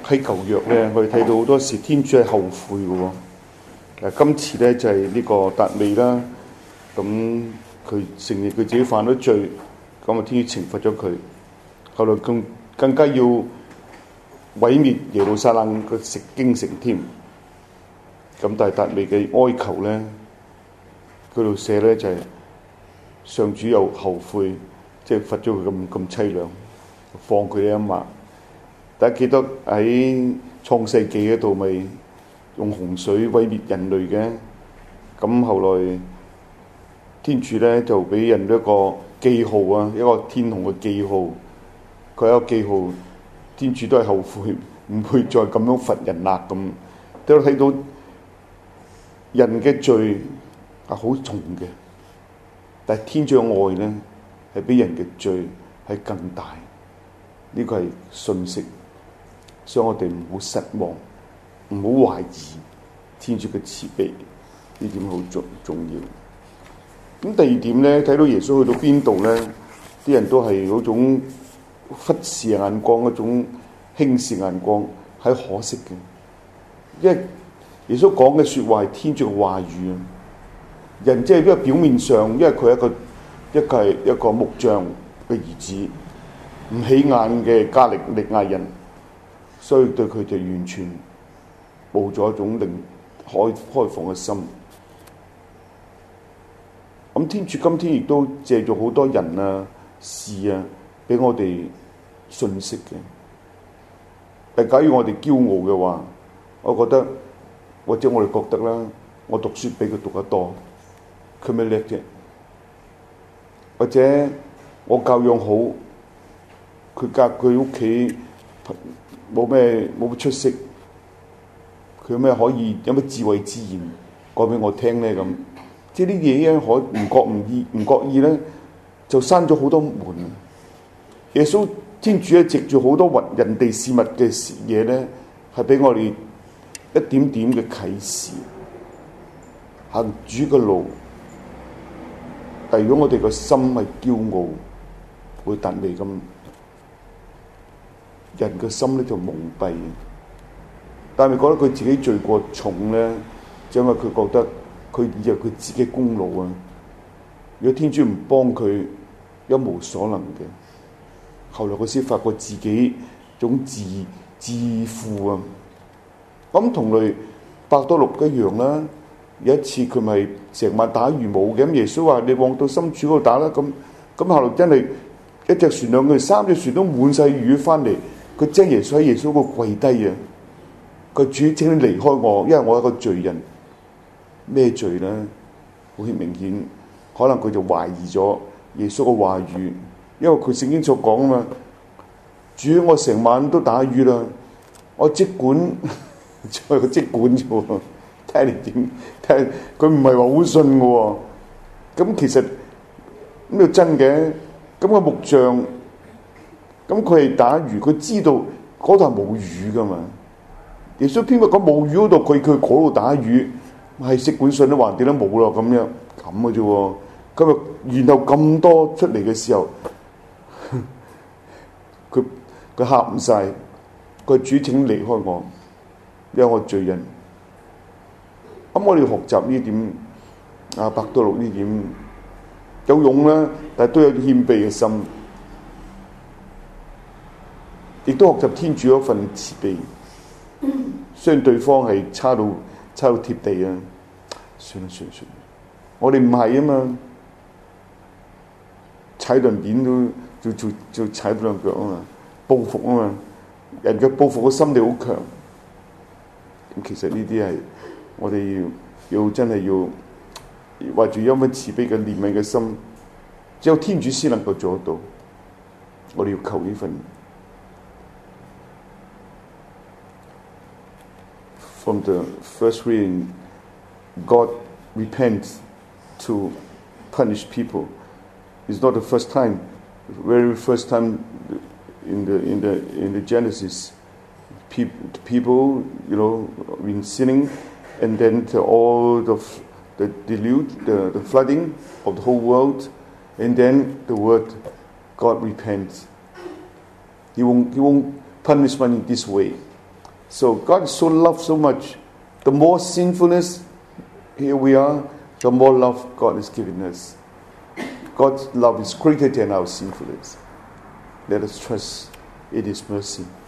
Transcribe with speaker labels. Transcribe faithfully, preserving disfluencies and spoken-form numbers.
Speaker 1: 喺舊約咧，我哋睇到好多時天主係後悔嘅喎。誒，今次咧就係、是、呢個達味啦，咁佢承認佢自己犯咗罪，咁啊天主懲罰咗佢，後來更更加要毀滅耶路撒冷個食京城添。咁但係達味嘅哀求咧，嗰度寫咧就係、是、上主又後悔，即係罰咗佢咁咁凄涼，放佢一馬。大家記得喺創世記嗰度咪用洪水毀滅人類嘅，咁後來天主咧就俾人一個記號啊，一個天虹嘅記號，佢有一個記號，天主都係後悔，唔會再咁樣罰人啦咁。都睇到人嘅罪係好重嘅，但係天主嘅愛咧係比人嘅罪係更大，呢、這個係信息。所以我哋唔好失望，唔好懷疑天主嘅慈悲，呢點好重重要。咁第二點咧，睇到耶穌去到邊度咧，啲人都係嗰種忽視眼光，嗰種輕視眼光，係可惜嘅。因為耶穌講嘅説話係天主嘅話語啊，人即係因為表面上，因為佢係一個一個係一個木匠嘅兒子，唔起眼嘅加力利亞人。所以對佢就完全冇咗一種靈開開放嘅心。咁天主今天亦都借咗好多人啊、事啊，俾我哋信息嘅。但假如我哋驕傲嘅話，我覺得或者我哋覺得啦，我讀書比佢讀得多，佢咪叻啫？或者我教養好，佢教佢屋企。冇咩冇乜出息，佢有咩可以有咩智慧之言講俾我聽咧？咁即係呢啲嘢咧，可唔覺唔意唔覺意咧，就閂咗好多門。耶穌天主咧藉住好多人哋事物嘅嘢咧，係俾我哋一點點嘅啟示，行主嘅路。但如果我哋個心係驕傲，會達味咁。人嘅心咧就蒙蔽，但係覺得佢自己罪過重咧，就因為佢覺得佢以為佢自己功勞啊。如果天主唔幫佢，一無所能嘅。後來佢先發覺自己種自自負啊。咁同類伯多祿一樣啦。有一次佢咪成晚打魚冇嘅，咁耶穌話：你往到深處嗰度打啦。咁咁後來真係一隻船兩個三隻船都滿晒魚翻嚟。佢將耶穌喺耶穌嗰個跪低啊！佢主，請你離開我，因為我係一個罪人。咩罪咧？好明顯，可能佢就懷疑咗耶穌嘅話語，因為佢聖經所講啊嘛。主，我成晚都打魚啦，我即管再個即管啫喎，睇下你點睇？佢唔係話好信嘅喎。咁其實咁又真嘅，咁個木匠。咁佢係打魚，佢知道嗰度係冇魚噶嘛。耶穌偏偏講冇魚嗰度，佢佢嗰度打魚，係食管信都橫掂都冇咯，咁樣咁嘅啫喎。咁啊，然後咁多出嚟嘅時候，佢佢喊唔晒，佢主，請離開我，因為我罪人。咁我哋要學習呢點啊，伯多祿呢點有用啦，但係都有啲謙卑嘅心。亦都學習天主嗰份慈悲，雖然對方係差到差到貼地啊，算啦算啦算啦，我哋唔係啊嘛，踩兩點都就就就踩到兩腳啊嘛，報復啊嘛，人嘅報復嘅心理好強。咁其實呢啲係我哋要要真係要懷住一份慈悲嘅憐憫嘅心，只有天主先能夠做得到。我哋要求呢份。From the first reading, God repents to punish people. It's not the first time. The very first time in the in the in the Genesis, people, people you know, been sinning, and then to all the the deluge, the, the flooding of the whole world, and then the word, God repents. He won't He won't punish one in this way. So God is so loved so much. The more sinfulness here we are, the more love God is giving us. God's love is greater than our sinfulness. Let us trust in His mercy.